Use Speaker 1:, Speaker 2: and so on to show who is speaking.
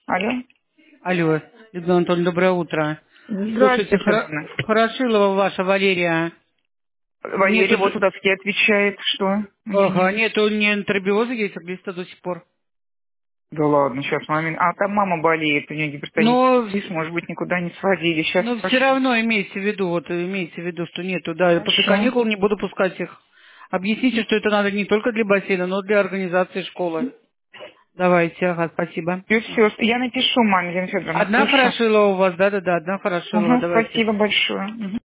Speaker 1: Алло.
Speaker 2: Алло, Людмила Анатольевна, доброе утро. Слушайте,
Speaker 1: Здравствуйте, Светлана.
Speaker 2: Хорошилова ваша Валерия.
Speaker 1: Валерий
Speaker 2: Нету,
Speaker 1: вот у доски отвечает, что?
Speaker 2: ага,
Speaker 1: Извиняюсь.
Speaker 2: нету ни энтеробиоза, есть глиста до сих пор.
Speaker 1: Да ладно, сейчас момент. А там мама болеет, у нее
Speaker 2: Но,
Speaker 1: гипертонический, может быть, никуда не сводили. Сейчас
Speaker 2: но все
Speaker 1: спрошу.
Speaker 2: равно имейте в виду, вот имейте в виду, что нету, да, после
Speaker 1: Хорошо.
Speaker 2: каникул не буду пускать их. Объясните, что это надо не только для бассейна, но и для организации школы. Давайте, ага, спасибо.
Speaker 1: И все, я напишу маме, Елена Федоровна,
Speaker 2: Одна
Speaker 1: хорошо.
Speaker 2: Хорошилова у вас, да-да-да, одна Хорошилова,
Speaker 1: Угу,
Speaker 2: давайте.
Speaker 1: спасибо большое. Мгм.